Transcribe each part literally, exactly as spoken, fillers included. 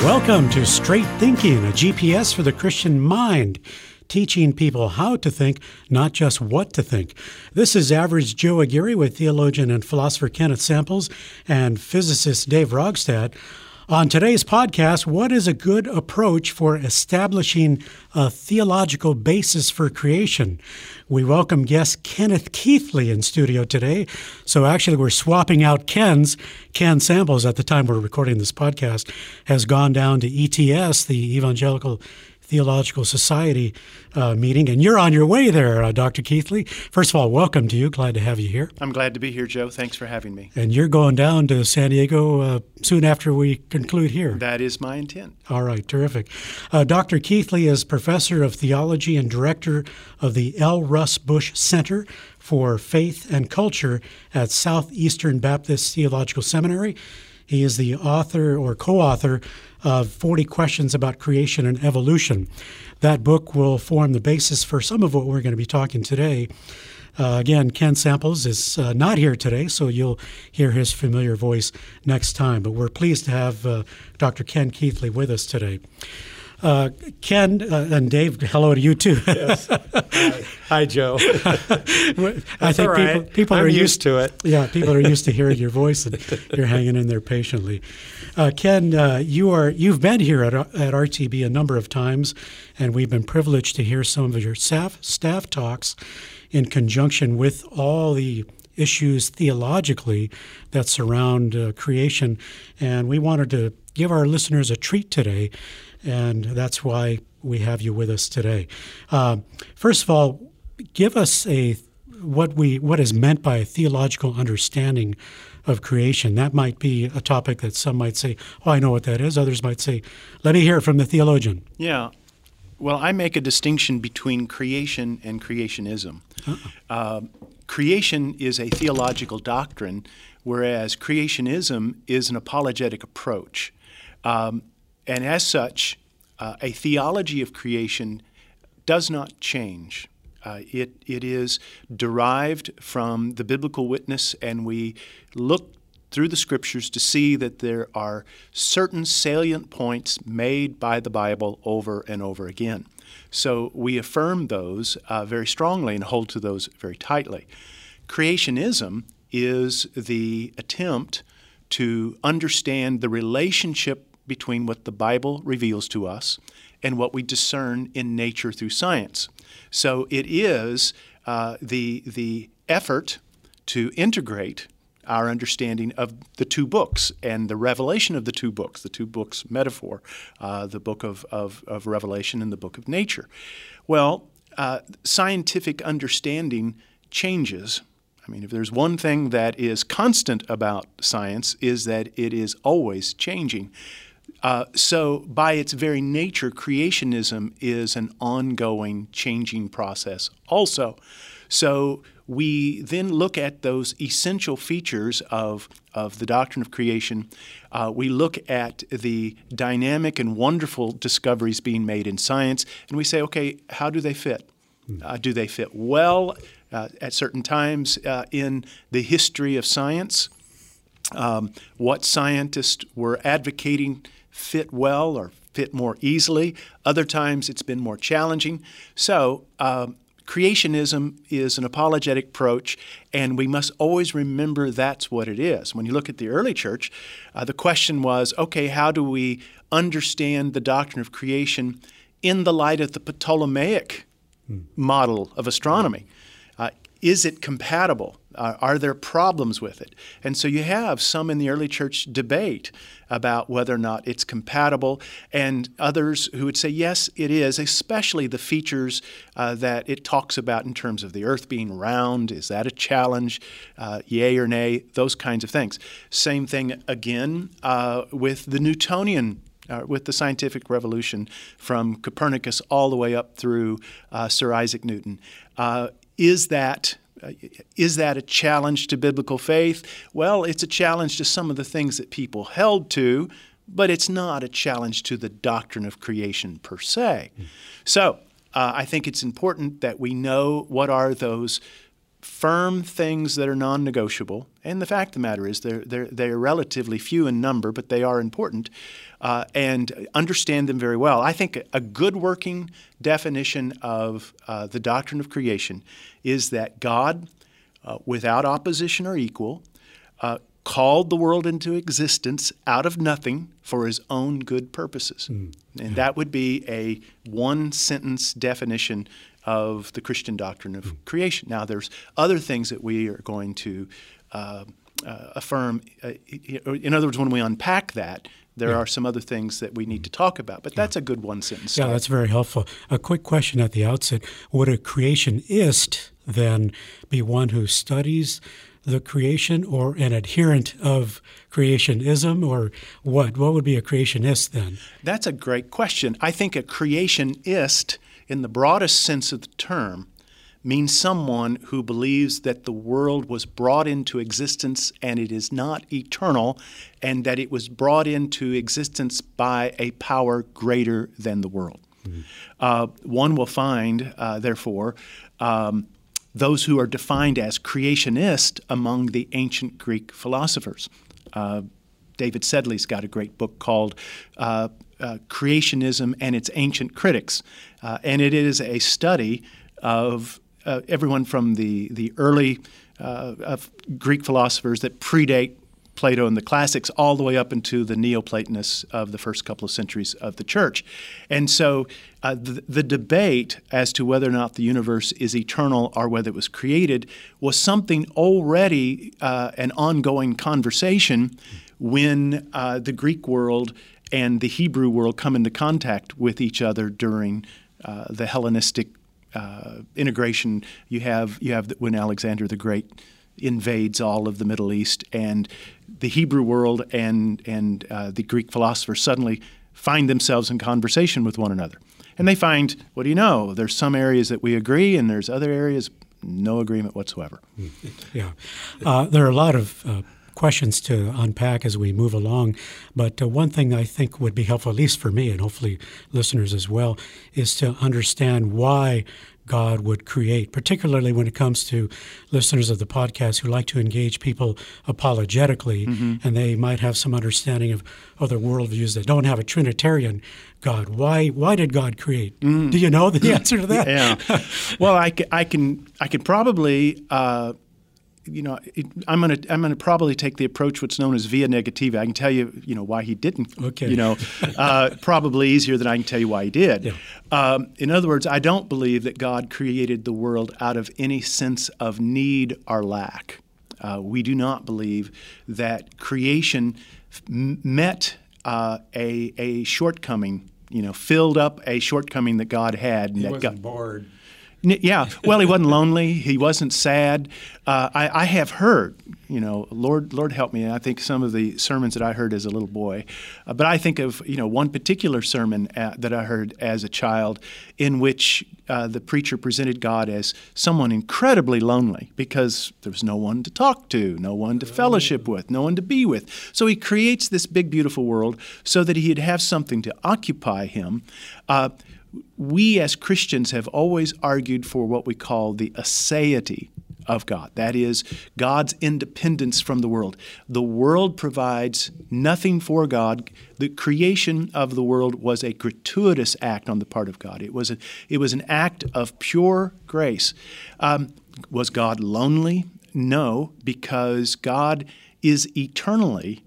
Welcome to Straight Thinking, a G P S for the Christian mind, teaching people how to think, not just what to think. This is Average Joe Aguirre with theologian and philosopher Kenneth Samples and physicist Dave Rogstad. On today's podcast, what is a good approach for establishing a theological basis for creation? We welcome guest Kenneth Keithley in studio today. So actually, we're swapping out Ken's. Ken Samples, at the time we're recording this podcast, has gone down to E T S, the Evangelical Theological Society uh, meeting, and you're on your way there, uh, Doctor Keithley. First of all, welcome to you. Glad to have you here. I'm glad to be here, Joe. Thanks for having me. And you're going down to San Diego uh, soon after we conclude here. That is my intent. All right, terrific. Uh, Doctor Keithley is professor of theology and director of the L. Russ Bush Center for Faith and Culture at Southeastern Baptist Theological Seminary. He is the author or co-author of forty Questions About Creation and Evolution. That book will form the basis for some of what we're going to be talking today. Uh, again, Ken Samples is uh, not here today, so you'll hear his familiar voice next time. But we're pleased to have uh, Doctor Ken Keithley with us today. Uh, Ken uh, and Dave, hello to you too. Yes. Hi. Hi, Joe. I think right. people, people I'm are used, used to it. Yeah, people are used to hearing your voice, and you're hanging in there patiently. Uh, Ken, uh, you are you've been here at at R T B a number of times, and we've been privileged to hear some of your staff staff talks in conjunction with all the issues theologically that surround uh, creation, and we wanted to give our listeners a treat today. And that's why we have you with us today. Uh, first of all, give us a what we what is meant by a theological understanding of creation. That might be a topic that some might say, "Oh, I know what that is." Others might say, "Let me hear it from the theologian." Yeah. Well, I make a distinction between creation and creationism. Uh-uh. Uh, creation is a theological doctrine, whereas creationism is an apologetic approach. Um, And as such, uh, a theology of creation does not change. Uh, it it is derived from the biblical witness, and we look through the Scriptures to see that there are certain salient points made by the Bible over and over again. So we affirm those uh, very strongly and hold to those very tightly. Creationism is the attempt to understand the relationship between what the Bible reveals to us and what we discern in nature through science. So it is uh, the the effort to integrate our understanding of the two books and the revelation of the two books, the two books metaphor, uh, the book of, of, of Revelation and the book of nature. Well, uh, scientific understanding changes. I mean, if there's one thing that is constant about science, is that it is always changing. Uh, so by its very nature, creationism is an ongoing changing process also. So we then look at those essential features of, of the doctrine of creation. Uh, we look at the dynamic and wonderful discoveries being made in science, and we say, okay, how do they fit? Uh, do they fit well uh, at certain times uh, in the history of science? Um, what scientists were advocating fit well or fit more easily. Other times it's been more challenging. So um, creationism is an apologetic approach, and we must always remember that's what it is. When you look at the early church, uh, the question was, okay, how do we understand the doctrine of creation in the light of the Ptolemaic hmm. model of astronomy? Uh, is it compatible? Uh, are there problems with it? And so you have some in the early church debate about whether or not it's compatible, and others who would say, yes, it is, especially the features uh, that it talks about in terms of the earth being round. Is that a challenge? Uh, yay or nay? Those kinds of things. Same thing again uh, with the Newtonian Uh, with the scientific revolution from Copernicus all the way up through uh, Sir Isaac Newton. Uh, is that uh, is that a challenge to biblical faith? Well, it's a challenge to some of the things that people held to, but it's not a challenge to the doctrine of creation per se. Mm. So uh, I think it's important that we know what are those firm things that are non-negotiable, and the fact of the matter is they're, they're, they're relatively few in number, but they are important, uh, and understand them very well. I think a good working definition of uh, the doctrine of creation is that God, uh, without opposition or equal, uh, called the world into existence out of nothing for his own good purposes. Mm. And that would be a one-sentence definition of the Christian doctrine of mm. creation. Now, there's other things that we are going to uh, uh, affirm. Uh, in other words, when we unpack that, there yeah. are some other things that we need to talk about. But that's yeah. a good one-sentence. Yeah, that's very helpful. A quick question at the outset. Would a creationist then be one who studies the creation, or an adherent of creationism, or what? What would be a creationist then? That's a great question. I think a creationist, in the broadest sense of the term, means someone who believes that the world was brought into existence and it is not eternal, and that it was brought into existence by a power greater than the world. Mm-hmm. Uh, one will find, uh, therefore, um, those who are defined as creationist among the ancient Greek philosophers. Uh, David Sedley's got a great book called uh, uh, Creationism and Its Ancient Critics, uh, and it is a study of uh, everyone from the, the early uh, of Greek philosophers that predate Plato and the classics all the way up into the Neoplatonists of the first couple of centuries of the church. And so uh, the, the debate as to whether or not the universe is eternal or whether it was created was something already uh, an ongoing conversation when uh, the Greek world and the Hebrew world come into contact with each other during uh, the Hellenistic uh, integration. You have, you have the, when Alexander the Great invades all of the Middle East, and the Hebrew world and and uh, the Greek philosophers suddenly find themselves in conversation with one another. And they find, what do you know, there's some areas that we agree, and there's other areas, no agreement whatsoever. Yeah. Uh, there are a lot of uh, questions to unpack as we move along, but uh, one thing I think would be helpful, at least for me, and hopefully listeners as well, is to understand why God would create, particularly when it comes to listeners of the podcast who like to engage people apologetically, mm-hmm. and they might have some understanding of other worldviews that don't have a Trinitarian God. Why Why did God create? Mm. Do you know the answer to that? Yeah. Well, I, I can I can probably uh, you know it, I'm going to I'm going to probably take the approach what's known as via negativa. I can tell you you know why he didn't. Okay. You know, uh, probably easier than I can tell you why he did. Yeah. Um, in other words, I don't believe that God created the world out of any sense of need or lack. Uh, we do not believe that creation m- met uh, a a shortcoming. You know, filled up a shortcoming that God had. And he that wasn't God, bored. Yeah, well, he wasn't lonely. He wasn't sad. Uh, I, I have heard, you know, Lord, Lord help me. I think some of the sermons that I heard as a little boy, uh, but I think of, you know, one particular sermon at, that I heard as a child, in which uh, the preacher presented God as someone incredibly lonely because there was no one to talk to, no one to fellowship with, no one to be with. So he creates this big, beautiful world so that he'd have something to occupy him. Uh, We as Christians have always argued for what we call the aseity of God. That is, God's independence from the world. The world provides nothing for God. The creation of the world was a gratuitous act on the part of God. It was a, it was an act of pure grace. Um, was God lonely? No, because God is eternally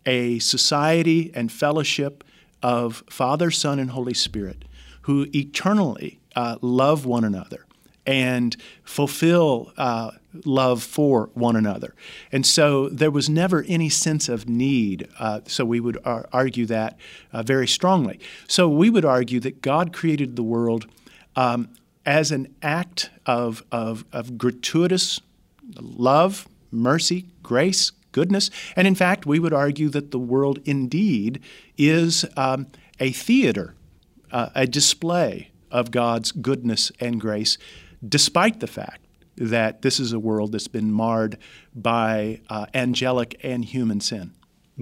a society and fellowship of Father, Son, and Holy Spirit, who eternally uh, love one another and fulfill uh, love for one another. And so there was never any sense of need. Uh, so we would ar- argue that uh, very strongly. So we would argue that God created the world um, as an act of, of, of gratuitous love, mercy, grace, goodness. And in fact, we would argue that the world indeed is um, a theater, Uh, a display of God's goodness and grace, despite the fact that this is a world that's been marred by uh, angelic and human sin. Mm.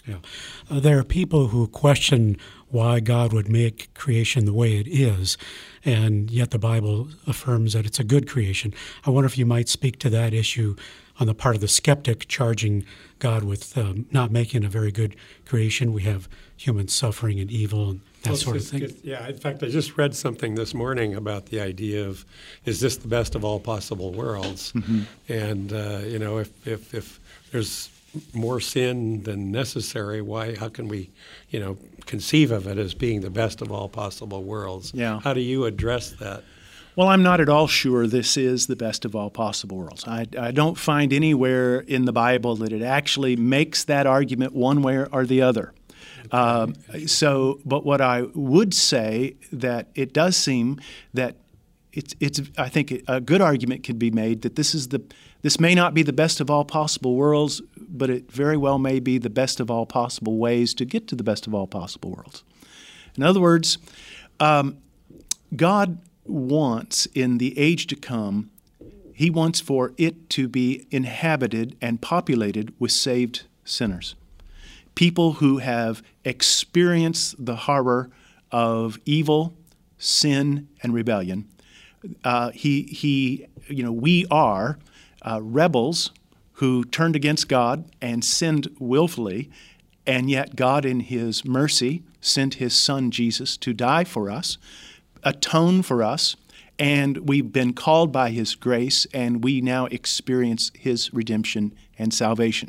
Yeah. Uh, there are people who question why God would make creation the way it is, and yet the Bible affirms that it's a good creation. I wonder if you might speak to that issue on the part of the skeptic charging God with um, not making a very good creation. We have human suffering and evil and that well, sort of just, thing. It, yeah, in fact, I just read something this morning about the idea of, is this the best of all possible worlds? Mm-hmm. And, uh, you know, if, if, if there's more sin than necessary, why, how can we, you know, conceive of it as being the best of all possible worlds? Yeah. How do you address that? Well, I'm not at all sure this is the best of all possible worlds. I, I don't find anywhere in the Bible that it actually makes that argument one way or the other. Um, so, but what I would say that it does seem that it's, it's, I think a good argument could be made that this is the, this may not be the best of all possible worlds, but it very well may be the best of all possible ways to get to the best of all possible worlds. In other words, um, God wants in the age to come, He wants for it to be inhabited and populated with saved sinners. People who have experienced the horror of evil, sin, and rebellion. Uh, he, he, you know, we are uh, rebels who turned against God and sinned willfully, and yet God in His mercy sent His Son Jesus to die for us, atone for us, and we've been called by His grace, and we now experience His redemption and salvation.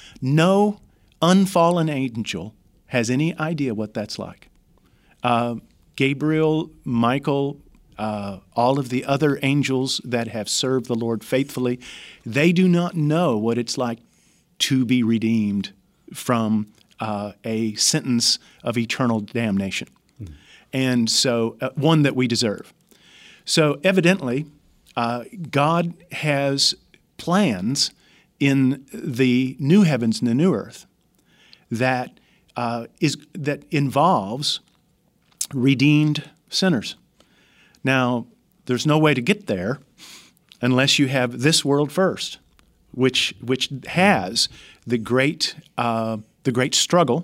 No unfallen angel has any idea what that's like. Uh, Gabriel, Michael, uh, all of the other angels that have served the Lord faithfully, they do not know what it's like to be redeemed from uh, a sentence of eternal damnation. Mm-hmm. And so, uh, one that we deserve. So evidently, uh, God has plans in the new heavens and the new earth that uh, is that involves redeemed sinners. Now, there's no way to get there unless you have this world first, which which has the great uh, the great struggle.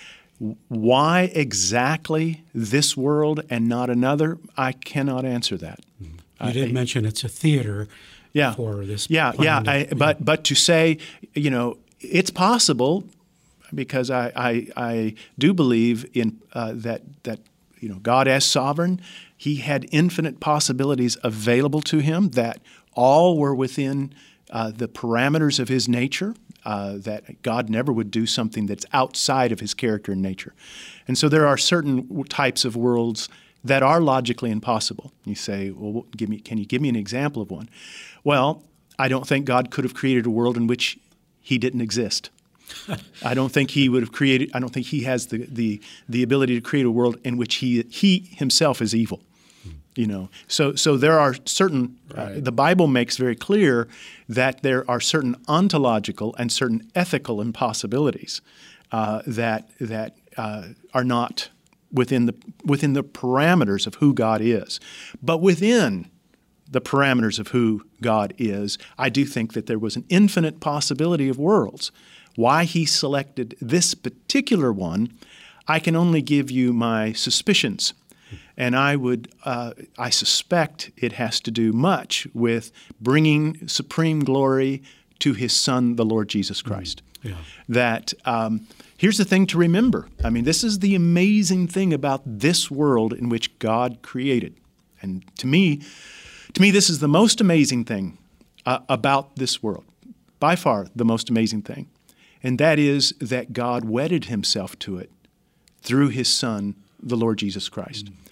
Why exactly this world and not another? I cannot answer that. You I, did mention it's a theater. Yeah. For this. Yeah, yeah. Of, I, yeah. But but to say, you know, it's possible, because I I, I do believe in uh, that that you know God as sovereign, He had infinite possibilities available to Him that all were within uh, the parameters of His nature. Uh, that God never would do something that's outside of His character and nature. And so there are certain types of worlds that are logically impossible. You say, well, give me, can you give me an example of one? Well, I don't think God could have created a world in which He didn't exist. I don't think He would have created, I don't think He has the, the, the ability to create a world in which He, he Himself is evil. You know, so so there are certain. Right. Uh, the Bible makes very clear that there are certain ontological and certain ethical impossibilities uh, that that uh, are not within the within the parameters of who God is. But within the parameters of who God is, I do think that there was an infinite possibility of worlds. Why He selected this particular one, I can only give you my suspicions. And I would, uh, I suspect it has to do much with bringing supreme glory to His Son, the Lord Jesus Christ. Mm, yeah. That um, here's the thing to remember. I mean, this is the amazing thing about this world in which God created. And to me, to me, this is the most amazing thing uh, about this world. By far, the most amazing thing. And that is that God wedded Himself to it through His Son, the Lord Jesus Christ. Mm.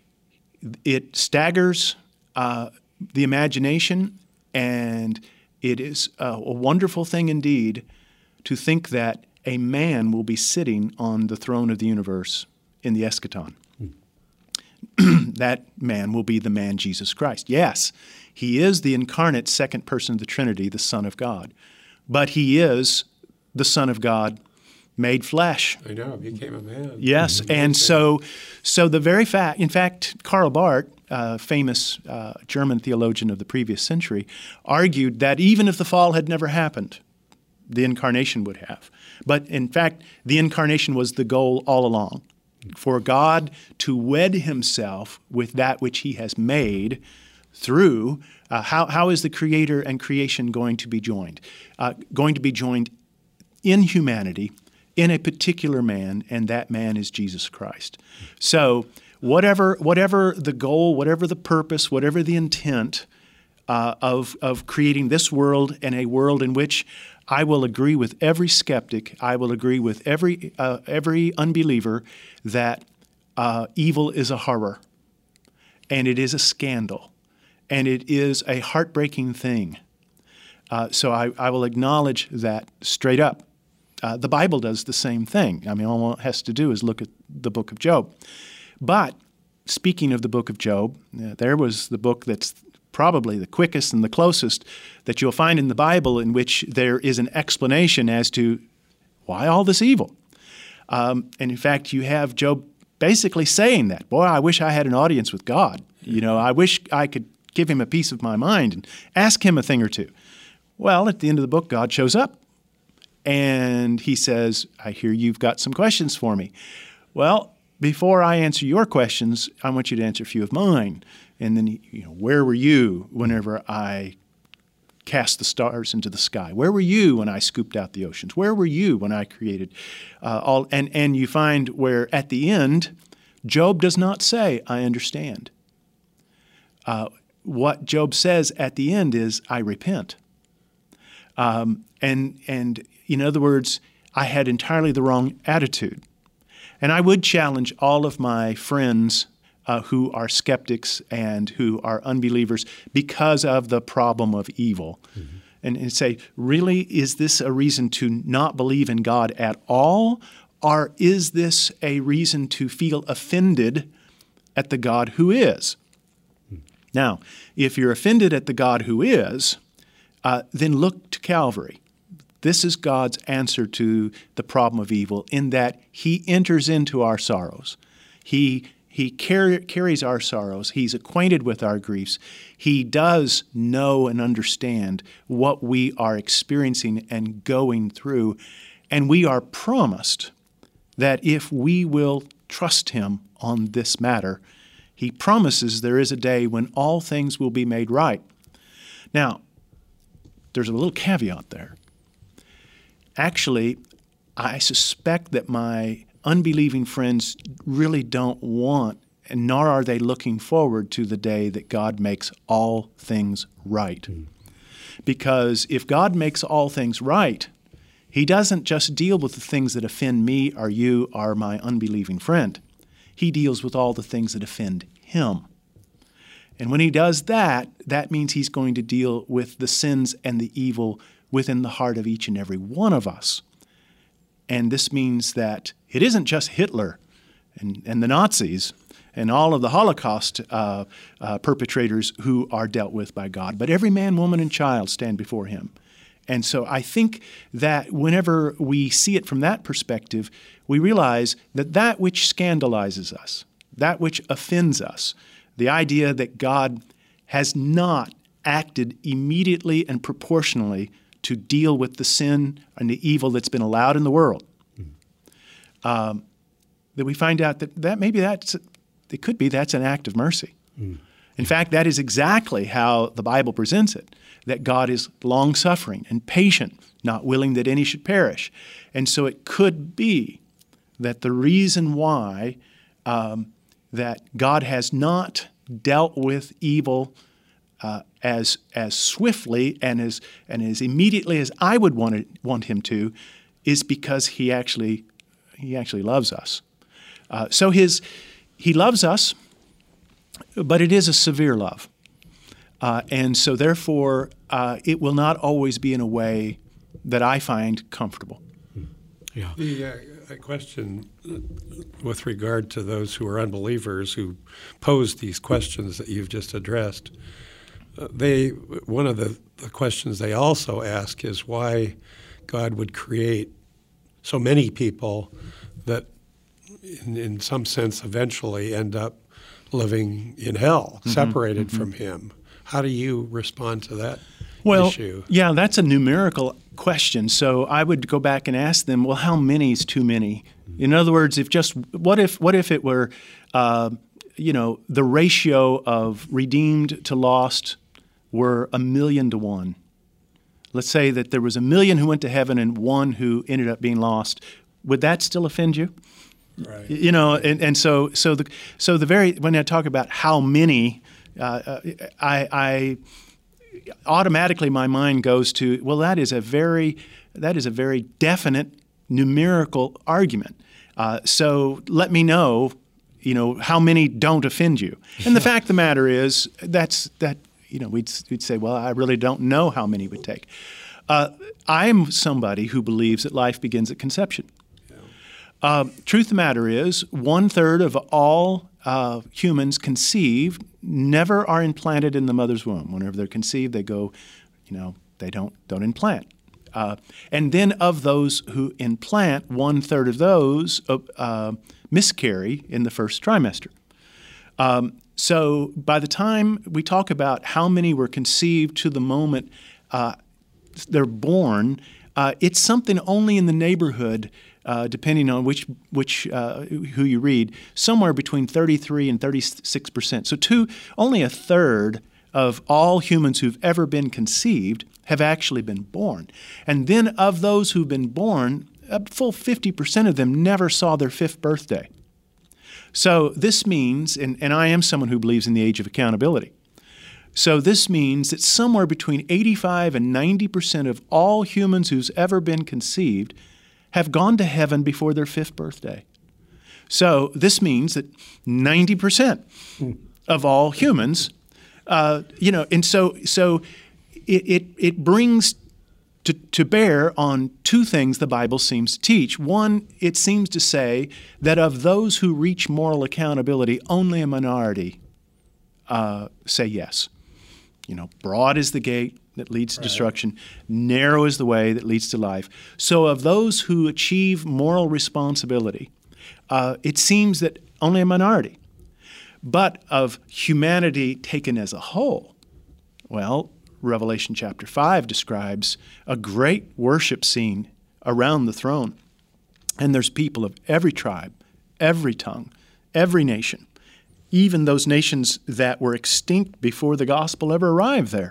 It staggers uh, the imagination, and it is a, a wonderful thing indeed to think that a man will be sitting on the throne of the universe in the eschaton. Hmm. That man will be the man Jesus Christ. Yes, He is the incarnate second person of the Trinity, the Son of God, but He is the Son of God made flesh. I know, became a man. Yes, and so so the very fact, in fact, Karl Barth, uh, famous uh, German theologian of the previous century, argued that even if the fall had never happened, The incarnation would have. But in fact, the incarnation was the goal all along, for God to wed himself with that which he has made through, uh, how, how is the Creator and creation going to be joined? Uh, going to be joined in humanity, in a particular man, and that man is Jesus Christ. So whatever, whatever the goal, whatever the purpose, whatever the intent uh, of, of creating this world and a world in which I will agree with every skeptic, I will agree with every, uh, every unbeliever that uh, evil is a horror, and it is a scandal, and it is a heartbreaking thing. Uh, so I, I will acknowledge that straight up. Uh, the Bible does the same thing. I mean, all it has to do is look at the book of Job. But speaking of the book of Job, uh, there was the book that's probably the quickest and the closest that you'll find in the Bible in which there is an explanation as to why all this evil. Um, and in fact, you have Job basically saying that, boy, I wish I had an audience with God. You know, I wish I could give him a piece of my mind and ask him a thing or two. Well, at the end of the book, God shows up. And he says, I hear you've got some questions for me. Well, before I answer your questions, I want you to answer a few of mine. And then, you know, where were you whenever I cast the stars into the sky? Where were you when I scooped out the oceans? Where were you when I created uh, all? And, and you find where at the end, Job does not say, I understand. Uh, what Job says at the end is, I repent. Um, and and in other words, I had entirely the wrong attitude. And I would challenge all of my friends uh, who are skeptics and who are unbelievers because of the problem of evil. Mm-hmm. And, and say, really, is this a reason to not believe in God at all? Or is this a reason to feel offended at the God who is? Mm-hmm. Now, if you're offended at the God who is, uh, then look to Calvary. This is God's answer to the problem of evil in that he enters into our sorrows. He, he car- carries our sorrows. He's acquainted with our griefs. He does know and understand what we are experiencing and going through. And we are promised that if we will trust him on this matter, he promises there is a day when all things will be made right. Now, there's a little caveat there. Actually, I suspect that my unbelieving friends really don't want, and nor are they looking forward to the day that God makes all things right. Mm. Because if God makes all things right, he doesn't just deal with the things that offend me or you or my unbelieving friend. He deals with all the things that offend him. And when he does that, that means he's going to deal with the sins and the evil within the heart of each and every one of us. And this means that it isn't just Hitler and, and the Nazis and all of the Holocaust uh, uh, perpetrators who are dealt with by God, but every man, woman, and child stand before him. And so I think that whenever we see it from that perspective, we realize that that which scandalizes us, that which offends us, the idea that God has not acted immediately and proportionally to deal with the sin and the evil that's been allowed in the world, mm. um, that we find out that, that maybe that's, it could be that's an act of mercy. Mm. In fact, that is exactly how the Bible presents it, that God is long-suffering and patient, not willing that any should perish. And so it could be that the reason why um, that God has not dealt with evil Uh, as as swiftly and as and as immediately as I would want it, want him to, is because he actually he actually loves us. Uh, so his he loves us, but it is a severe love, uh, and so therefore uh, it will not always be in a way that I find comfortable. Yeah. The uh, question with regard to those who are unbelievers who pose these questions that you've just addressed. Uh, they one of the, the questions they also ask is why God would create so many people that in, in some sense eventually end up living in hell, mm-hmm, separated mm-hmm. from him. How do you respond to that well, issue? Yeah, that's a numerical question. So I would go back and ask them, well, how many is too many? In other words, if just what if what if it were, uh, you know, the ratio of redeemed to lost were a million to one. Let's say that there was a million who went to heaven and one who ended up being lost. Would that still offend you? Right. You know, and, and so so the so the very when I talk about how many, uh, I, I automatically my mind goes to, well, that is a very that is a very definite numerical argument. Uh, so let me know, you know, how many don't offend you. And the fact of the matter is, that's that. You know, we'd we'd say, well, I really don't know how many it would take. Uh, I'm somebody who believes that life begins at conception. Uh, truth of the matter is, one third of all uh, humans conceived never are implanted in the mother's womb. Whenever they're conceived, they go, you know, they don't don't implant. Uh, and then of those who implant, one third of those uh, uh, miscarry in the first trimester. Um, so by the time we talk about how many were conceived to the moment uh, they're born, uh, it's something only in the neighborhood. Uh, depending on which which uh, who you read, somewhere between thirty-three and thirty-six percent. So two, only a third of all humans who've ever been conceived have actually been born. And then of those who've been born, a full fifty percent of them never saw their fifth birthday. So this means, and, and I am someone who believes in the age of accountability. So this means that somewhere between eighty-five and ninety percent of all humans who's ever been conceived have gone to heaven before their fifth birthday. So this means that ninety percent of all humans, uh, you know, and so so it it, it brings to, to bear on two things the Bible seems to teach. One, it seems to say that of those who reach moral accountability, only a minority uh, say yes. You know, broad is the gate that leads to right. destruction. Narrow is the way that leads to life. So of those who achieve moral responsibility, uh, it seems that only a minority. But of humanity taken as a whole, well, Revelation chapter five describes a great worship scene around the throne. And there's people of every tribe, every tongue, every nation, even those nations that were extinct before the gospel ever arrived there.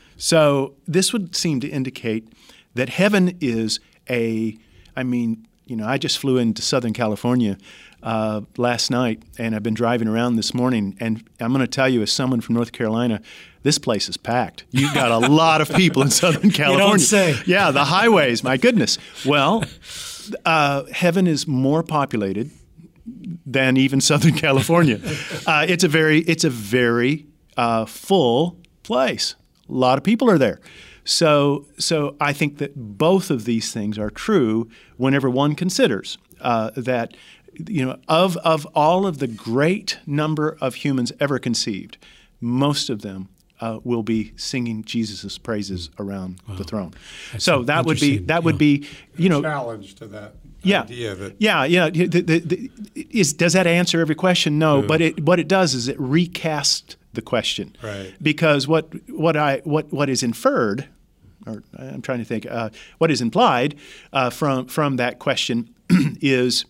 So this would seem to indicate that heaven is a, I mean, you know, I just flew into Southern California uh, last night, and I've been driving around this morning, and I'm going to tell you as someone from North Carolina, this place is packed. You've got a lot of people in Southern California. You don't say. Yeah, the highways, my goodness. Well, uh, heaven is more populated than even Southern California. Uh, it's a very, it's a very uh, full place. A lot of people are there. So so I think that both of these things are true whenever one considers uh, that, you know, of, of all of the great number of humans ever conceived, most of them uh, will be singing Jesus' praises around wow. the throne. That's so that would be, that yeah. would be, you know. Challenge to that. Yeah, idea that yeah, yeah. The, the, the, is, does that answer every question? No, yeah. but it, what it does is it recasts the question, right? Because what what I what what is inferred, or I'm trying to think, uh, what is implied uh, from from that question is,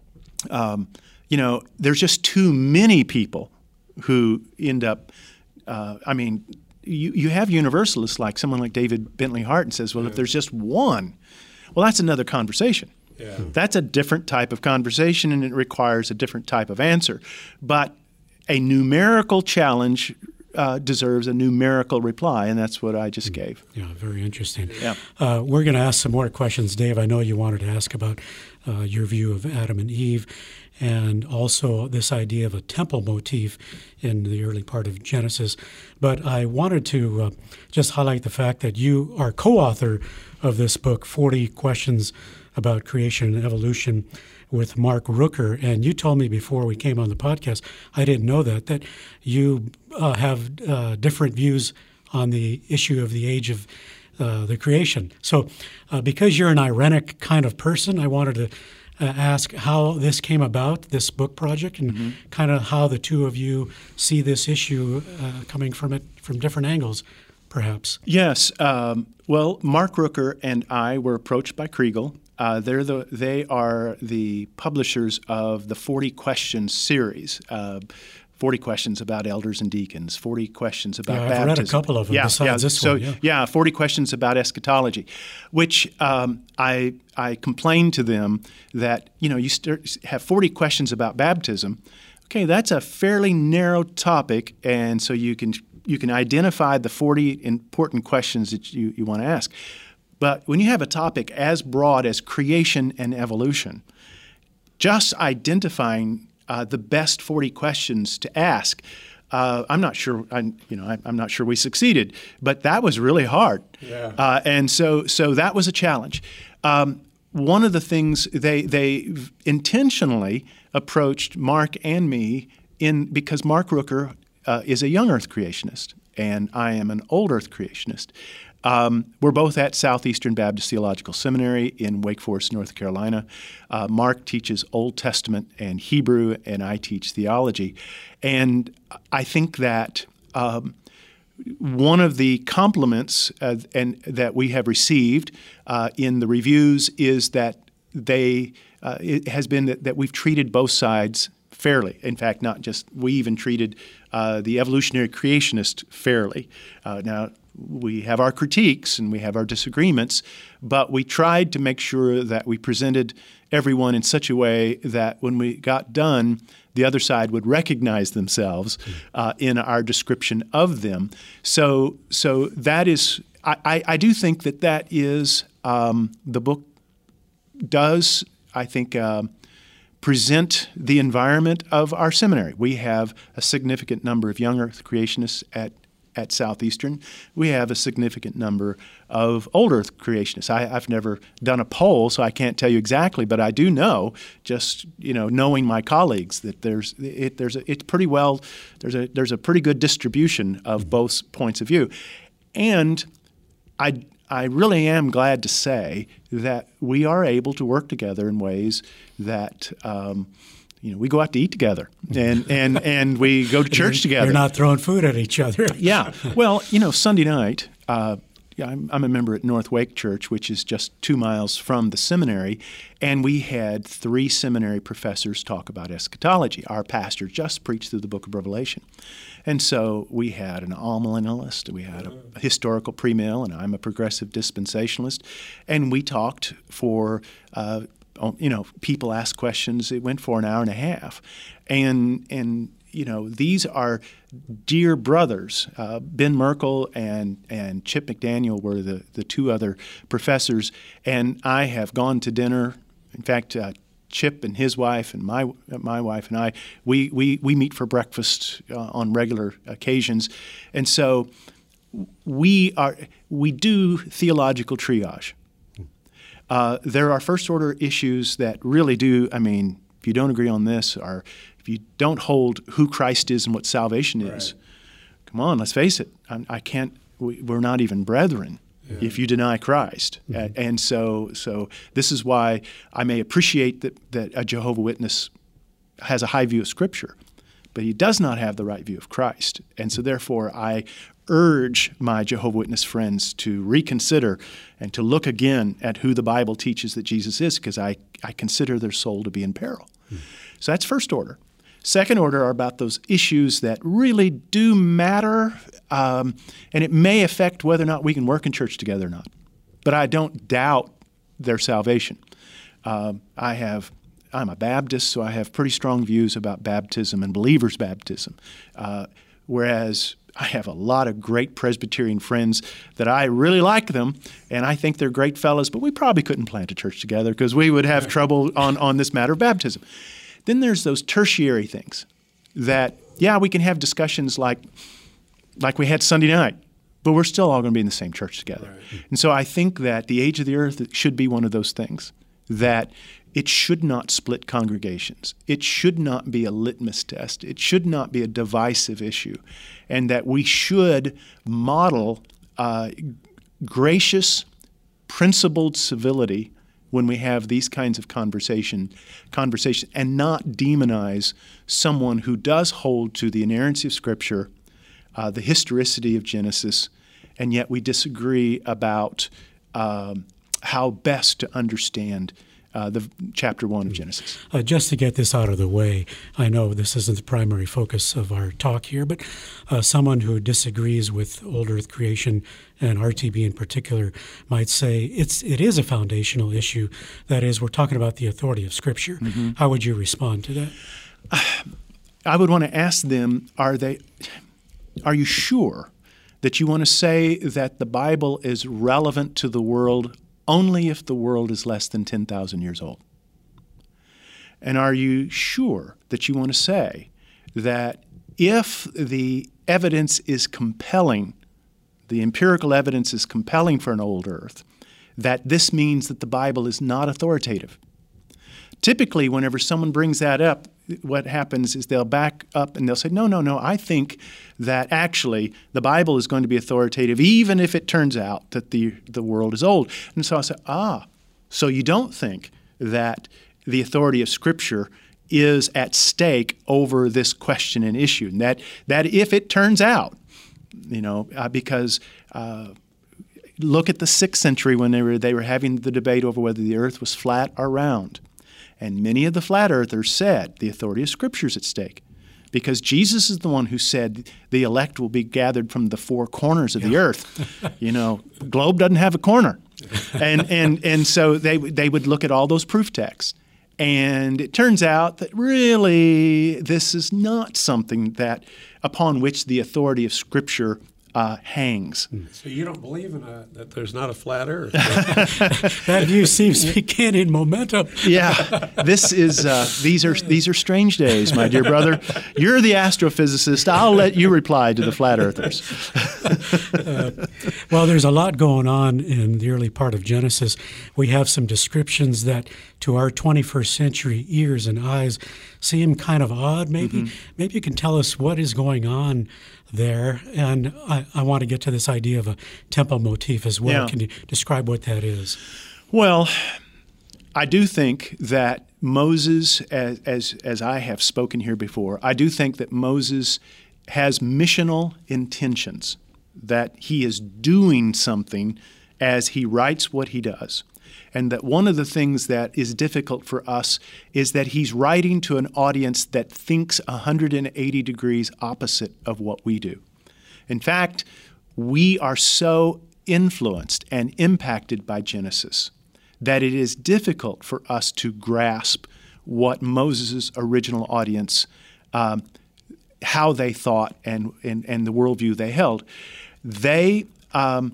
um, you know, there's just too many people who end up. Uh, I mean, you you have universalists like someone like David Bentley Hart and says, well, yeah. if there's just one, well, that's another conversation. Yeah. That's a different type of conversation, and it requires a different type of answer. But a numerical challenge uh, deserves a numerical reply, and that's what I just mm. gave. Yeah, very interesting. Yeah. Uh, we're going to ask some more questions, Dave. I know you wanted to ask about uh, your view of Adam and Eve, and also this idea of a temple motif in the early part of Genesis. But I wanted to uh, just highlight the fact that you are co-author of this book, forty Questions about Creation and Evolution, with Mark Rooker. And you told me before we came on the podcast, I didn't know that, that you uh, have uh, different views on the issue of the age of uh, the creation. So uh, because you're an ironic kind of person, I wanted to uh, ask how this came about, this book project, and mm-hmm. kind of how the two of you see this issue uh, coming from it from different angles. perhaps. Yes. Um, well, Mark Rooker and I were approached by Kriegel. Uh, they're the, they are the publishers of the forty Questions series. Uh, forty questions about elders and deacons, forty questions about yeah, I've baptism. read a couple of them yeah, besides yeah. this so, one. Yeah. yeah, forty questions about eschatology, which um, I I complained to them that, you know, you start, have forty questions about baptism. Okay, that's a fairly narrow topic, and so you can you can identify the forty important questions that you, you want to ask. But when you have a topic as broad as creation and evolution, just identifying Uh, the best forty questions to ask. Uh, I'm not sure. I, you know, I, I'm not sure we succeeded, but that was really hard. Yeah. Uh, and so, so that was a challenge. Um, one of the things they they intentionally approached Mark and me in because Mark Rooker uh, is a young Earth creationist, and I am an old Earth creationist. Um, we're both at Southeastern Baptist Theological Seminary in Wake Forest, North Carolina. Uh, Mark teaches Old Testament and Hebrew, and I teach theology. And I think that um, one of the compliments uh, and that we have received uh, in the reviews is that they uh, it has been that, that we've treated both sides fairly. In fact, not just we even treated uh, the evolutionary creationist fairly. Uh, now. We have our critiques and we have our disagreements, but we tried to make sure that we presented everyone in such a way that when we got done, the other side would recognize themselves uh, in our description of them. So, so that is, I, I, I do think that that is, um, the book does, I think, uh, present the environment of our seminary. We have a significant number of young Earth creationists at At Southeastern. We have a significant number of old Earth creationists. I, I've never done a poll, so I can't tell you exactly, but I do know, just you know, knowing my colleagues, that there's it, there's a, it's pretty well there's a there's a pretty good distribution of both points of view, and I I really am glad to say that we are able to work together in ways that. Um, You know, we go out to eat together, and, and, and we go to church together. You're not throwing food at each other. Yeah. Well, you know, Sunday night, uh, I'm, I'm a member at North Wake Church, which is just two miles from the seminary, and we had three seminary professors talk about eschatology. Our pastor just preached through the book of Revelation. And so we had an amillennialist, we had a, a historical premill, and I'm a progressive dispensationalist, and we talked for uh, you know, people ask questions. It went for an hour and a half. And, and you know, these are dear brothers. Uh, Ben Merkel and, and Chip McDaniel were the, the two other professors. And I have gone to dinner. In fact, uh, Chip and his wife and my my wife and I, we, we, we meet for breakfast uh, on regular occasions. And so we are we do theological triage. Uh, there are first order issues that really do, I mean, if you don't agree on this, or if you don't hold who Christ is and what salvation is, right. Come on, let's face it, I, I can't, we, we're not even brethren yeah. if you deny Christ. Mm-hmm. Uh, and so so this is why I may appreciate that, that a Jehovah's Witness has a high view of Scripture, but he does not have the right view of Christ. And so therefore I urge my Jehovah's Witness friends to reconsider and to look again at who the Bible teaches that Jesus is, because I, I consider their soul to be in peril. Mm. So that's first order. Second order are about those issues that really do matter, um, and it may affect whether or not we can work in church together or not. But I don't doubt their salvation. Um, I have I'm a Baptist, so I have pretty strong views about baptism and believers' baptism, uh, whereas I have a lot of great Presbyterian friends that I really like them, and I think they're great fellows, but we probably couldn't plant a church together because we would have trouble on, on this matter of baptism. Then there's those tertiary things that, yeah, we can have discussions like like we had Sunday night, but we're still all going to be in the same church together. Right. And so I think that the age of the earth should be one of those things, that it should not split congregations. It should not be a litmus test. It should not be a divisive issue. And that we should model uh, gracious, principled civility when we have these kinds of conversation, conversation, and not demonize someone who does hold to the inerrancy of Scripture, uh, the historicity of Genesis, and yet we disagree about um, how best to understand uh, the chapter one of Genesis. Uh, just to get this out of the way, I know this isn't the primary focus of our talk here, but uh, someone who disagrees with old earth creation and R T B in particular might say it's it is a foundational issue. That is, we're talking about the authority of Scripture. Mm-hmm. How would you respond to that? I would want to ask them, are they, are you sure that you want to say that the Bible is relevant to the world only if the world is less than ten thousand years old? And are you sure that you want to say that if the evidence is compelling, the empirical evidence is compelling for an old earth, that this means that the Bible is not authoritative? Typically, whenever someone brings that up, what happens is they'll back up and they'll say, no, no, no, I think that actually the Bible is going to be authoritative even if it turns out that the, the world is old. And so I say, ah, so you don't think that the authority of Scripture is at stake over this question and issue, and that, that if it turns out, you know, uh, because uh, look at the sixth century when they were, they were having the debate over whether the earth was flat or round. And many of the flat earthers said the authority of Scripture is at stake because Jesus is the one who said the elect will be gathered from the four corners of yeah. the earth. You know, globe doesn't have a corner. And and and so they they would look at all those proof texts. And it turns out that really this is not something that upon which the authority of Scripture Uh, hangs. So you don't believe in a, that there's not a flat earth? That view seems to be gaining momentum. Yeah, this is uh, these are these are strange days, my dear brother. You're the astrophysicist. I'll let you reply to the flat earthers. uh, well, there's a lot going on in the early part of Genesis. We have some descriptions that, to our twenty-first century ears and eyes, seem kind of odd. Maybe mm-hmm. maybe you can tell us what is going on there. And I, I want to get to this idea of a temple motif as well. Yeah. Can you describe what that is? Well, I do think that Moses, as, as, as I have spoken here before, I do think that Moses has missional intentions, that he is doing something as he writes what he does. And that one of the things that is difficult for us is that he's writing to an audience that thinks one hundred eighty degrees opposite of what we do. In fact, we are so influenced and impacted by Genesis that it is difficult for us to grasp what Moses' original audience, um, how they thought and, and, and the worldview they held. They... Um,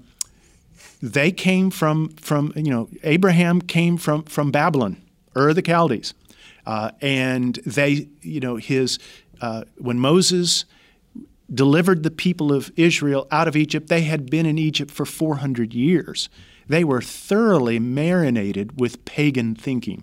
They came from, from you know, Abraham came from, from Babylon, Ur of the Chaldees. Uh, and they, you know, his, uh, when Moses delivered the people of Israel out of Egypt, they had been in Egypt for four hundred years. They were thoroughly marinated with pagan thinking.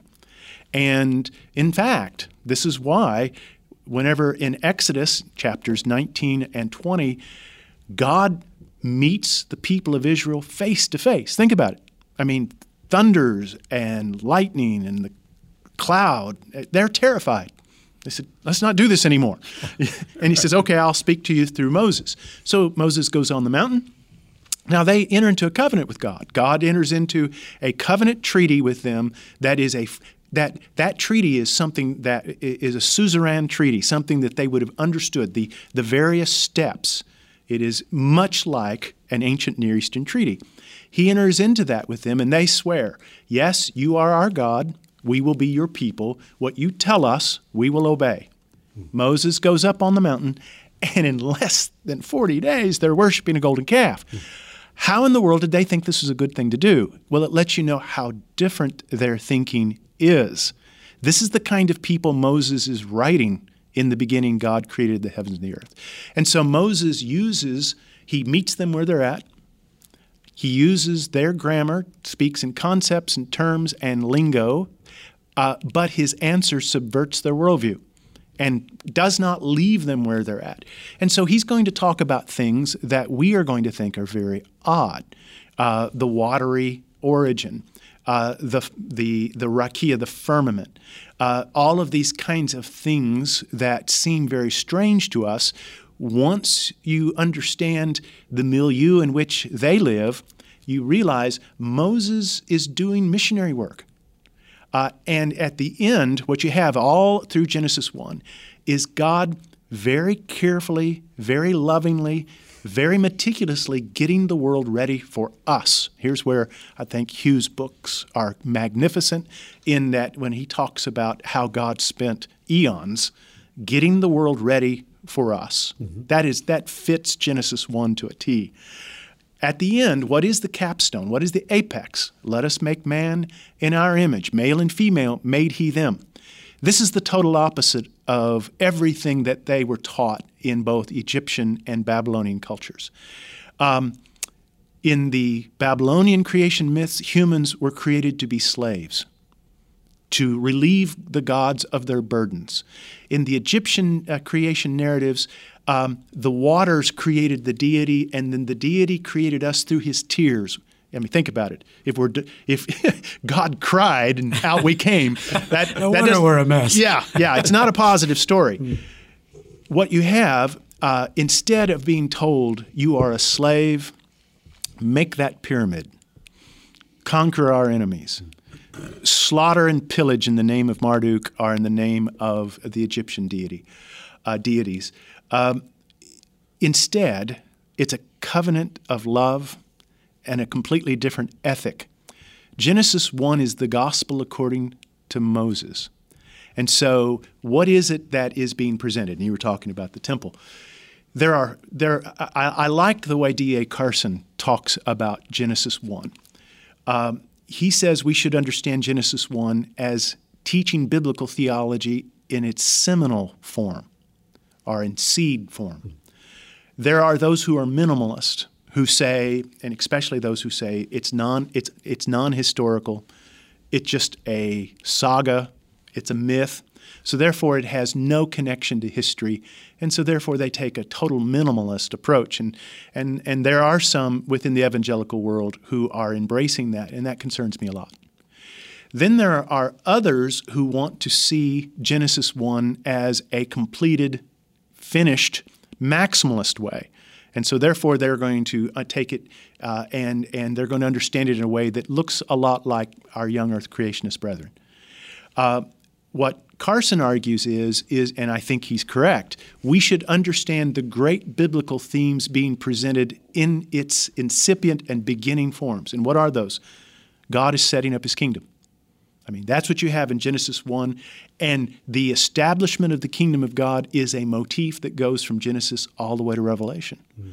And in fact, this is why whenever in Exodus chapters nineteen and twenty, God meets the people of Israel face to face. Think about it. I mean, thunders and lightning and the cloud, they're terrified. They said, let's not do this anymore. And he says, okay, I'll speak to you through Moses. So Moses goes on the mountain. Now they enter into a covenant with God. God enters into a covenant treaty with them that is a that that treaty is something that is a suzerain treaty, something that they would have understood, the, the various steps. It is much like an ancient Near Eastern treaty. He enters into that with them, and they swear, yes, you are our God. We will be your people. What you tell us, we will obey. Moses goes up on the mountain, and in less than forty days, they're worshiping a golden calf. How in the world did they think this was a good thing to do? Well, it lets you know how different their thinking is. This is the kind of people Moses is writing. In the beginning, God created the heavens and the earth. And so Moses uses, he meets them where they're at. He uses their grammar, speaks in concepts and terms and lingo, uh, but his answer subverts their worldview and does not leave them where they're at. And so he's going to talk about things that we are going to think are very odd. Uh, the watery origin, uh, the, the, the rakia, the firmament, Uh, all of these kinds of things that seem very strange to us, once you understand the milieu in which they live, you realize Moses is doing missionary work. Uh, and at the end, what you have all through Genesis one is God very carefully, very lovingly, very meticulously getting the world ready for us. Here's where I think Hugh's books are magnificent, in that when he talks about how God spent eons getting the world ready for us. Mm-hmm. That is, that fits Genesis one to a T. At the end, what is the capstone? What is the apex? Let us make man in our image. Male and female made he them. This is the total opposite of everything that they were taught in both Egyptian and Babylonian cultures. Um, in the Babylonian creation myths, humans were created to be slaves, to relieve the gods of their burdens. In the Egyptian uh, creation narratives, um, the waters created the deity, and then the deity created us through his tears. I mean, think about it. If we're if God cried and out we came, that no that wonder we're a mess. Yeah, yeah, it's not a positive story. What you have, uh, instead of being told you are a slave, make that pyramid, conquer our enemies. Slaughter and pillage in the name of Marduk are in the name of the Egyptian deity, uh, deities. Um, instead, it's a covenant of love and a completely different ethic. Genesis one is the gospel according to Moses. And so what is it that is being presented? And you were talking about the temple. There are there. I, I like the way D A Carson talks about Genesis one. Um, He says we should understand Genesis one as teaching biblical theology in its seminal form, or in seed form. There are those who are minimalist, who say, and especially those who say it's non it's it's non-historical, it's just a saga, it's a myth, so therefore it has no connection to history, and so therefore they take a total minimalist approach. And and and there are some within the evangelical world who are embracing that, and that concerns me a lot. Then there are others who want to see Genesis one as a completed, finished, maximalist way. And so therefore they're going to uh, take it uh, and, and they're going to understand it in a way that looks a lot like our young earth creationist brethren. Uh, what Carson argues is, is, and I think he's correct, we should understand the great biblical themes being presented in its incipient and beginning forms. And what are those? God is setting up his kingdom. I mean, that's what you have in Genesis one, and the establishment of the kingdom of God is a motif that goes from Genesis all the way to Revelation. Mm.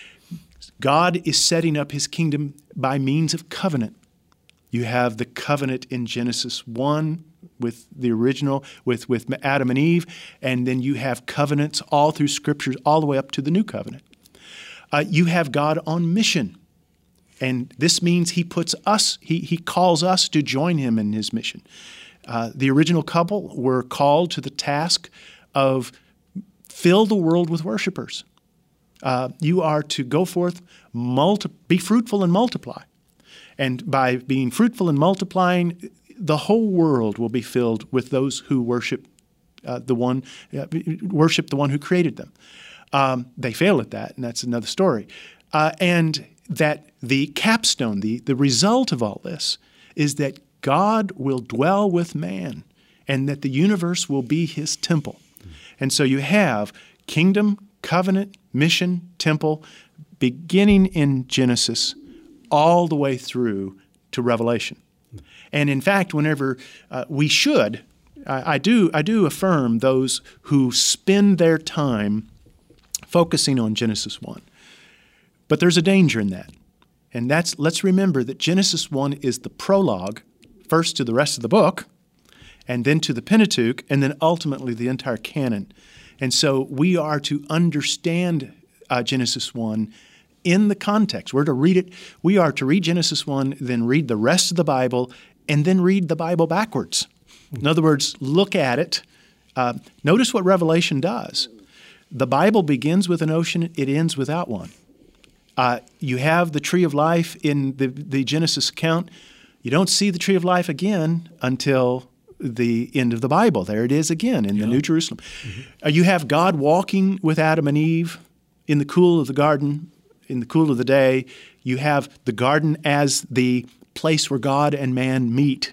God is setting up his kingdom by means of covenant. You have the covenant in Genesis one with the original, with, with Adam and Eve, and then you have covenants all through Scriptures all the way up to the New Covenant. Uh, you have God on mission. And this means he puts us, he, he calls us to join him in his mission. Uh, the original couple were called to the task of fill the world with worshipers. Uh, you are to go forth, multi- be fruitful and multiply. And by being fruitful and multiplying, the whole world will be filled with those who worship uh, the one, uh, worship the one who created them. Um, they fail at that, and that's another story. Uh, and that the capstone, the, the result of all this, is that God will dwell with man and that the universe will be his temple. And so you have kingdom, covenant, mission, temple, beginning in Genesis all the way through to Revelation. And in fact, whenever uh, we should, I, I do I do affirm those who spend their time focusing on Genesis one. But there's a danger in that. And that's, let's remember that Genesis one is the prologue, first to the rest of the book, and then to the Pentateuch, and then ultimately the entire canon. And so we are to understand uh, Genesis one in the context. We're to read it. We are to read Genesis one, then read the rest of the Bible, and then read the Bible backwards. In other words, look at it. Uh, notice what Revelation does. The Bible begins with an ocean. It ends without one. Uh, you have the tree of life in the, the Genesis account. You don't see the tree of life again until the end of the Bible. There it is again in Yeah. the New Jerusalem. Mm-hmm. Uh, you have God walking with Adam and Eve in the cool of the garden, in the cool of the day. You have the garden as the place where God and man meet,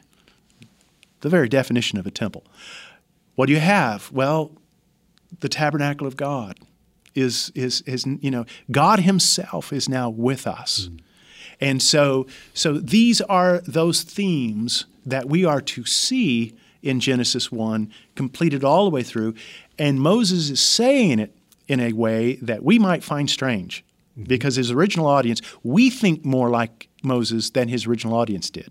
the very definition of a temple. What do you have? Well, the tabernacle of God is, is, is you know, God himself is now with us. Mm. And so, so these are those themes that we are to see in Genesis one, completed all the way through. And Moses is saying it in a way that we might find strange, mm-hmm. because his original audience, we think more like Moses than his original audience did.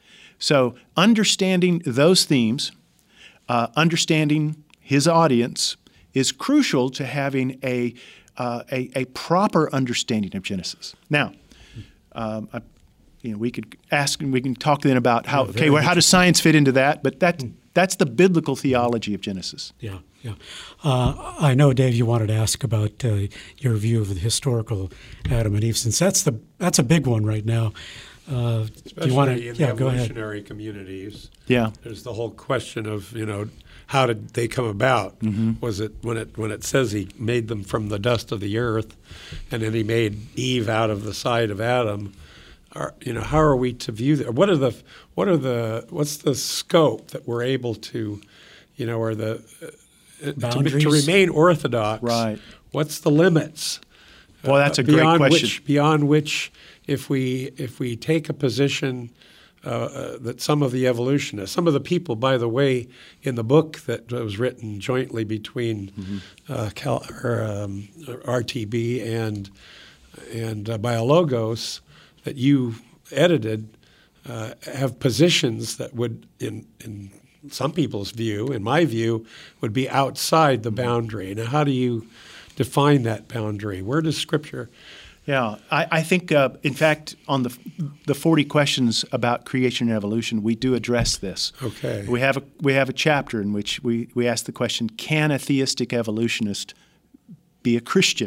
So understanding those themes, uh, understanding his audience is crucial to having a, uh, a, a proper understanding of Genesis. Now, um, I, you know, we could ask and we can talk then about how, yeah, okay, well, how does science fit into that? But that, that's the biblical theology of Genesis. Yeah, yeah. Uh, I know, Dave, you wanted to ask about uh, your view of the historical Adam and Eve, since that's the that's a big one right now. Uh, Especially do you want in to? the Yeah, go ahead. evolutionary communities. Yeah. There's the whole question of, you know, how did they come about? Mm-hmm. Was it when it when it says he made them from the dust of the earth, and then he made Eve out of the side of Adam? Are, you know, how are we to view that? What are the what are the what's the scope that we're able to, you know, or the uh, to, to remain orthodox? Right. What's the limits? Well, that's uh, a great beyond question. Which, beyond which, if we if we take a position uh, uh, that some of the evolutionists, some of the people, by the way, in the book that was written jointly between mm-hmm. uh, Cal, or, um, R T B and and uh, Biologos that you edited, uh, have positions that would, in in some people's view, in my view, would be outside the boundary. Now, how do you define that boundary? Where does Scripture? Yeah, I, I think, uh, in fact, on the the forty questions about creation and evolution, we do address this. Okay. We have a we have a chapter in which we, we ask the question: can a theistic evolutionist be a Christian?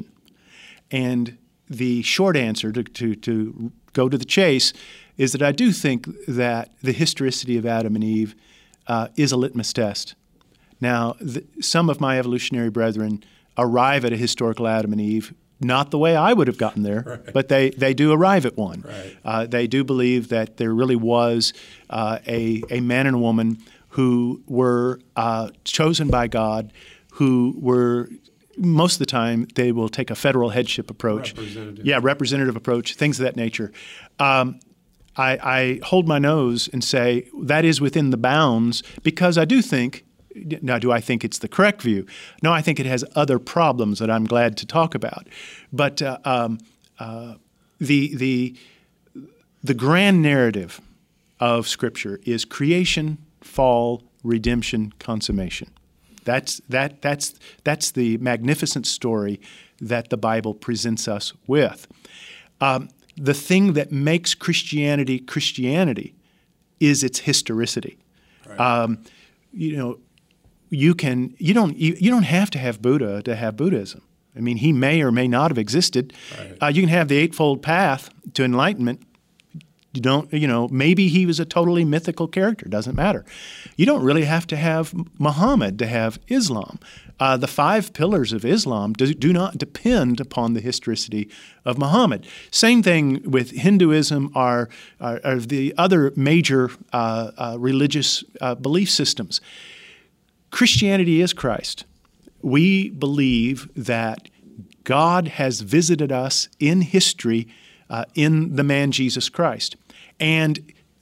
And the short answer, to, to to go to the chase, is that I do think that the historicity of Adam and Eve uh, is a litmus test. Now, the, some of my evolutionary brethren arrive at a historical Adam and Eve not the way I would have gotten there, right. but they, they do arrive at one. Right. Uh, they do believe that there really was uh, a, a man and a woman who were uh, chosen by God, who were, most of the time, they will take a federal headship approach. Representative. Yeah, representative approach, things of that nature. Um, I, I hold my nose and say that is within the bounds, because I do think, now do I think it's the correct view? No, I think it has other problems that I'm glad to talk about. But uh, um, uh, the, the, the grand narrative of Scripture is creation, fall, redemption, consummation. That's, that, that's, that's the magnificent story that the Bible presents us with. Um, the thing that makes Christianity Christianity is its historicity. Right. Um, you know, you can you don't you, you don't have to have Buddha to have Buddhism. I mean, he may or may not have existed. Right. Uh, you can have the Eightfold Path to enlightenment. You don't, you know, maybe he was a totally mythical character. Doesn't matter. You don't really have to have Muhammad to have Islam. Uh, the five pillars of Islam do, do not depend upon the historicity of Muhammad. Same thing with Hinduism or, or, or the other major uh, uh, religious uh, belief systems. Christianity is Christ. We believe that God has visited us in history uh, in the man Jesus Christ. And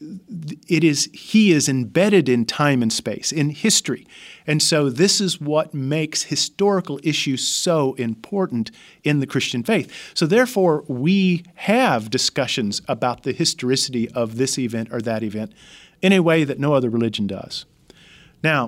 it is he is embedded in time and space, in history. And so this is what makes historical issues so important in the Christian faith. So therefore, we have discussions about the historicity of this event or that event in a way that no other religion does. Now,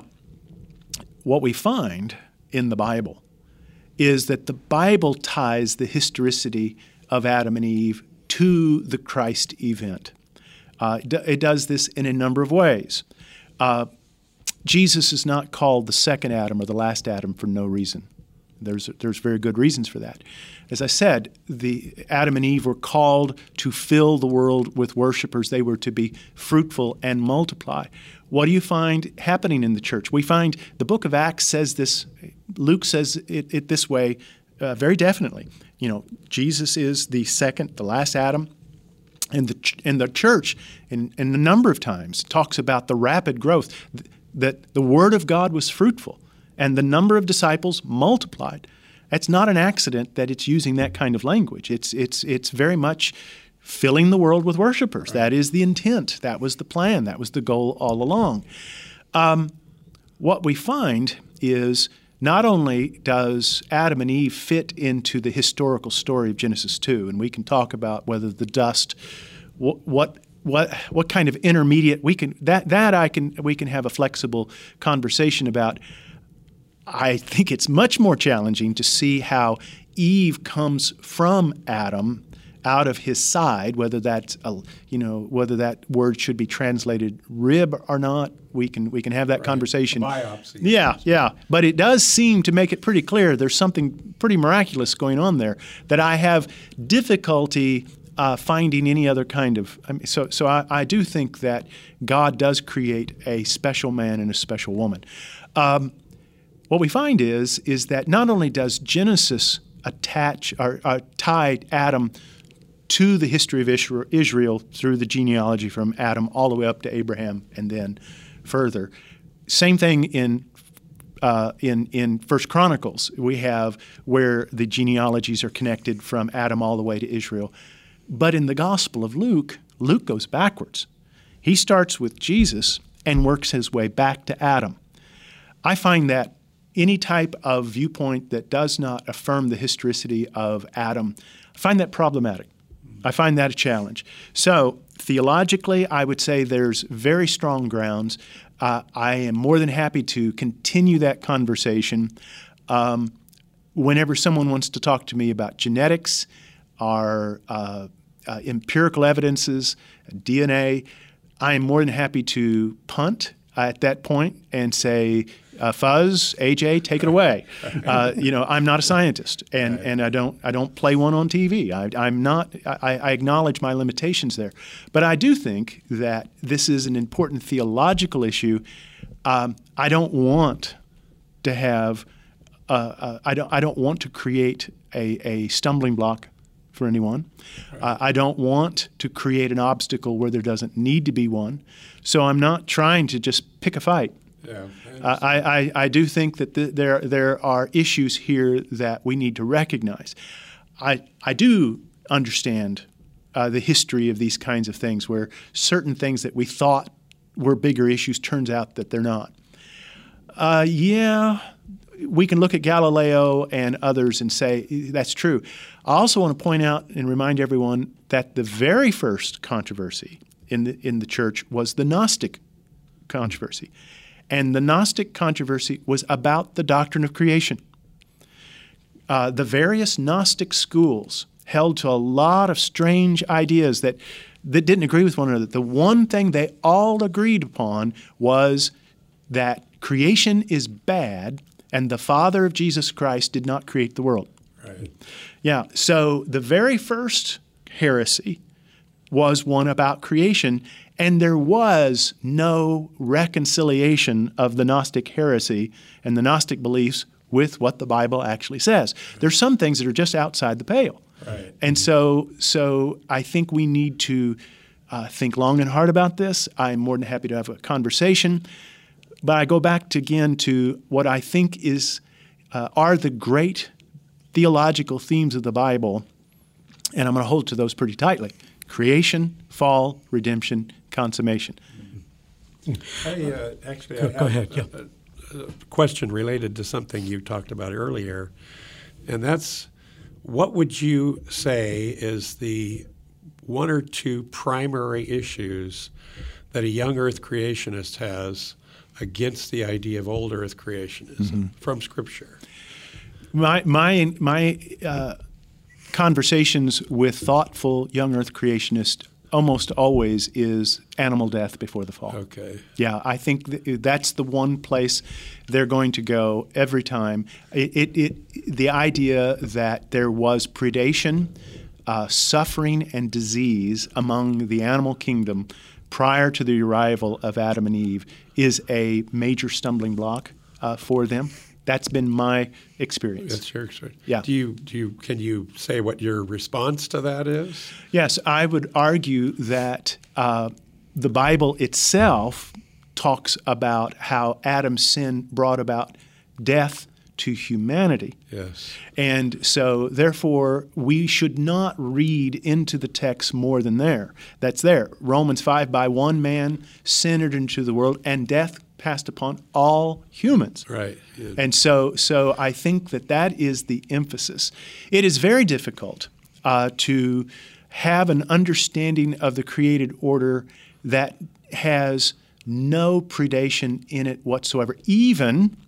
what we find in the Bible is that the Bible ties the historicity of Adam and Eve to the Christ event. Uh, it does this in a number of ways. Uh, Jesus is not called the second Adam or the last Adam for no reason. There's there's very good reasons for that. As I said, the Adam and Eve were called to fill the world with worshipers. They were to be fruitful and multiply. What do you find happening in the church? We find the book of Acts says this, Luke says it, it this way uh, very definitely. You know, Jesus is the second, the last Adam. And the, and the church, in, in a number of times, talks about the rapid growth, th- that the Word of God was fruitful and the number of disciples multiplied. It's not an accident that it's using that kind of language. It's it's it's very much filling the world with worshipers. Right. That is the intent. That was the plan. That was the goal all along. Um, what we find is not only does Adam and Eve fit into the historical story of Genesis two, and we can talk about whether the dust, what what what, what kind of intermediate we can that that I can we can have a flexible conversation about. I think it's much more challenging to see how Eve comes from Adam out of his side, whether that's a, you know whether that word should be translated rib or not. We can we can have that right. conversation. Biopsy. Yeah, yeah. But it does seem to make it pretty clear there's something pretty miraculous going on there that I have difficulty uh, finding any other kind of. I mean, so so I, I do think that God does create a special man and a special woman. Um, What we find is is that not only does Genesis attach or uh, tie Adam to the history of Israel through the genealogy from Adam all the way up to Abraham and then further. Same thing in uh, in in First Chronicles. We have where the genealogies are connected from Adam all the way to Israel. But in the Gospel of Luke, Luke goes backwards. He starts with Jesus and works his way back to Adam. I find that any type of viewpoint that does not affirm the historicity of Adam, I find that problematic. I find that a challenge. So theologically, I would say there's very strong grounds. Uh, I am more than happy to continue that conversation. Um, whenever someone wants to talk to me about genetics, or uh, uh, empirical evidences, D N A, I am more than happy to punt at that point and say, Uh, Fuzz, A J, take it away. Uh, you know, I'm not a scientist, and, and I don't I don't play one on T V. I, I'm not. I, I acknowledge my limitations there, but I do think that this is an important theological issue. Um, I don't want to have. Uh, uh, I don't. I don't want to create a, a stumbling block for anyone. Uh, I don't want to create an obstacle where there doesn't need to be one. So I'm not trying to just pick a fight. Yeah, I, I, I do think that the, there there are issues here that we need to recognize. I I do understand uh, the history of these kinds of things, where certain things that we thought were bigger issues turns out that they're not. Uh, yeah, we can look at Galileo and others and say that's true. I also want to point out and remind everyone that the very first controversy in the in the church was the Gnostic controversy. And the Gnostic controversy was about the doctrine of creation. Uh, the various Gnostic schools held to a lot of strange ideas that, that didn't agree with one another. The one thing they all agreed upon was that creation is bad and the Father of Jesus Christ did not create the world. Right. Yeah, so the very first heresy was one about creation, and there was no reconciliation of the Gnostic heresy and the Gnostic beliefs with what the Bible actually says. There's some things that are just outside the pale. Right. And so so I think we need to uh, think long and hard about this. I'm more than happy to have a conversation. But I go back to, again to what I think is uh, are the great theological themes of the Bible, and I'm going to hold to those pretty tightly. Creation, fall, redemption, consummation. I, uh, actually, go, I have go ahead. A, Yeah. a, a question related to something you talked about earlier, and that's what would you say is the one or two primary issues that a young Earth creationist has against the idea of old Earth creationism mm-hmm. from Scripture? My my my. Uh, Conversations with thoughtful young Earth creationists almost always is animal death before the fall. Okay. Yeah, I think th- that's the one place they're going to go every time. It, it, it the idea that there was predation, uh, suffering, and disease among the animal kingdom prior to the arrival of Adam and Eve is a major stumbling block uh, for them. That's been my experience. That's your experience. Yeah. Do you do you can you say what your response to that is? Yes, I would argue that uh, the Bible itself talks about how Adam's sin brought about death to humanity. Yes. And so, therefore, we should not read into the text more than there. That's there. Romans five, by one man sin entered into the world, and death passed upon all humans. Right. Yeah. And so, so I think that that is the emphasis. It is very difficult uh, to have an understanding of the created order that has no predation in it whatsoever, even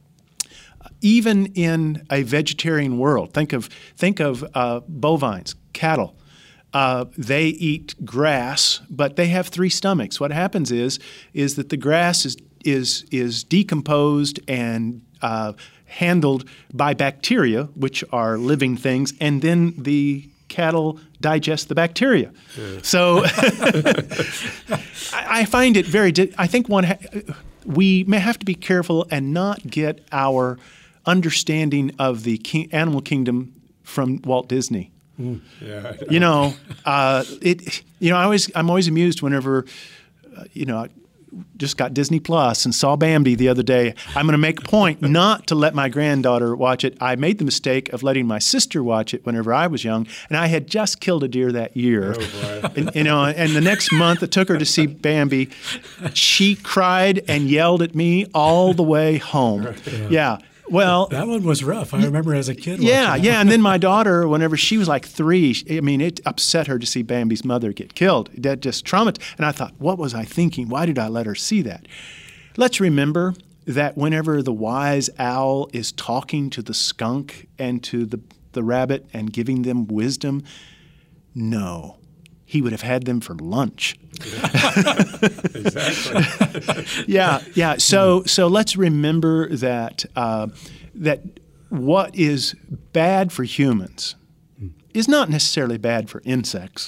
even in a vegetarian world. Think of think of uh, bovines, cattle. Uh, they eat grass, but they have three stomachs. What happens is is that the grass is is is decomposed and uh, handled by bacteria, which are living things, and then the cattle digest the bacteria. Yeah. So I, I find it very. Di- I think one ha- we may have to be careful and not get our understanding of the ki- animal kingdom from Walt Disney. Mm. Yeah, you know, uh, it. You know, I always I'm always amused whenever, uh, you know. I just got Disney Plus and saw Bambi the other day. I'm going to make a point not to let my granddaughter watch it. I made the mistake of letting my sister watch it whenever I was young, and I had just killed a deer that year. Oh, boy. And, you know, and the next month I took her to see Bambi. She cried and yelled at me all the way home. Yeah. yeah. Well, that one was rough. I remember as a kid. Yeah, yeah. And then my daughter, whenever she was like three, I mean, it upset her to see Bambi's mother get killed. That just traumatized. And I thought, what was I thinking? Why did I let her see that? Let's remember that whenever the wise owl is talking to the skunk and to the, the rabbit and giving them wisdom, no. He would have had them for lunch. Exactly. yeah, yeah. So, so let's remember that uh, that what is bad for humans is not necessarily bad for insects.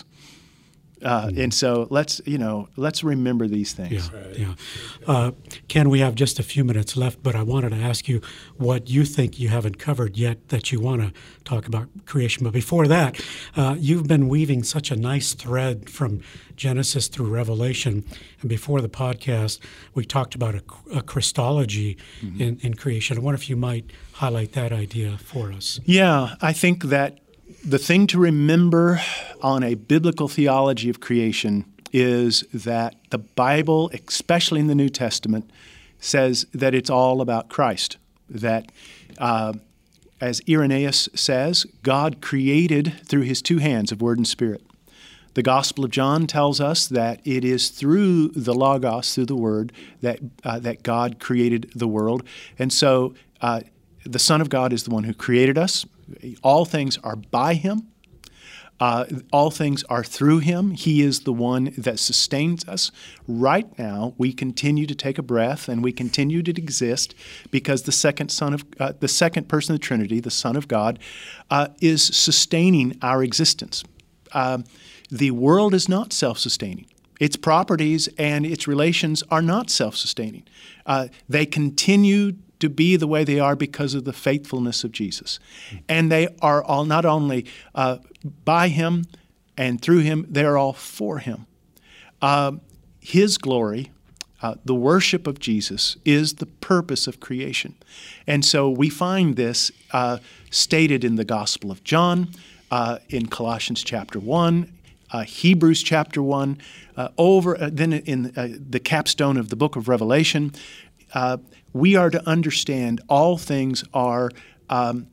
Uh, and so let's you know let's remember these things. Yeah, right. yeah. Uh, Ken, we have just a few minutes left, but I wanted to ask you what you think you haven't covered yet that you want to talk about creation. But before that, uh, you've been weaving such a nice thread from Genesis through Revelation. And before the podcast, we talked about a, a Christology mm-hmm. in, in creation. I wonder if you might highlight that idea for us. Yeah, I think that the thing to remember on a biblical theology of creation is that the Bible, especially in the New Testament, says that it's all about Christ. That, uh, as Irenaeus says, God created through his two hands of Word and Spirit. The Gospel of John tells us that it is through the Logos, through the Word, that uh, that God created the world. And so uh, the Son of God is the one who created us. All things are by him. Uh, all things are through him. He is the one that sustains us. Right now, we continue to take a breath and we continue to exist because the second Son of uh, the second person of the Trinity, the Son of God, uh, is sustaining our existence. Uh, the world is not self-sustaining. Its properties and its relations are not self-sustaining. Uh, they continue to be the way they are because of the faithfulness of Jesus. And they are all not only uh, by him and through him, they are all for him. Uh, his glory, uh, the worship of Jesus, is the purpose of creation. And so we find this uh, stated in the Gospel of John, uh, in Colossians chapter one, uh, Hebrews chapter one, uh, over uh, then in uh, the capstone of the book of Revelation. Uh, we are to understand all things are um,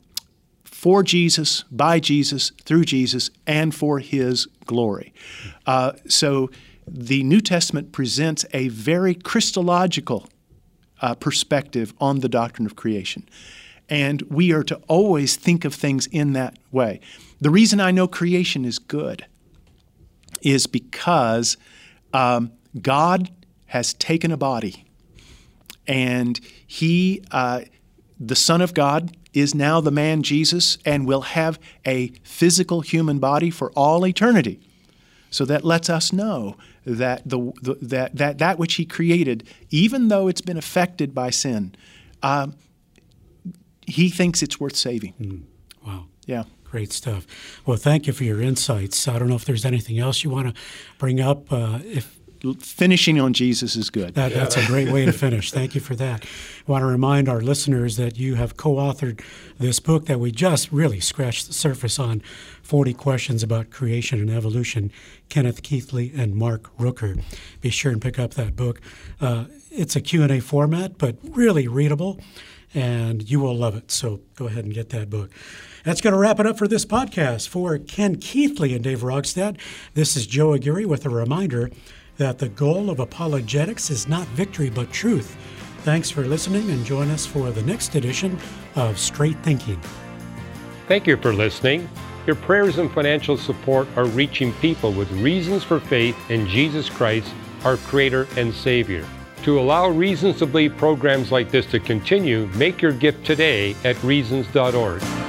for Jesus, by Jesus, through Jesus, and for his glory. Uh, so the New Testament presents a very Christological uh, perspective on the doctrine of creation. And we are to always think of things in that way. The reason I know creation is good is because um, God has taken a body, and he, uh, the Son of God, is now the man Jesus and will have a physical human body for all eternity. So that lets us know that the, the that, that that which he created, even though it's been affected by sin, um, he thinks it's worth saving. Mm. Wow. Yeah. Great stuff. Well, thank you for your insights. I don't know if there's anything else you want to bring up. Uh, if Finishing on Jesus is good. That, that's a great way to finish. Thank you for that. I want to remind our listeners that you have co-authored this book that we just really scratched the surface on, forty Questions About Creation and Evolution, Kenneth Keithley and Mark Rooker. Be sure and pick up that book. Uh, it's a Q and A format, but really readable, and you will love it. So go ahead and get that book. That's going to wrap it up for this podcast. For Ken Keithley and Dave Rogstad, this is Joe Aguirre with a reminder that the goal of apologetics is not victory but truth. Thanks for listening, and join us for the next edition of Straight Thinking. Thank you for listening. Your prayers and financial support are reaching people with reasons for faith in Jesus Christ, our Creator and Savior. To allow Reasons to Believe programs like this to continue, make your gift today at reasons dot org.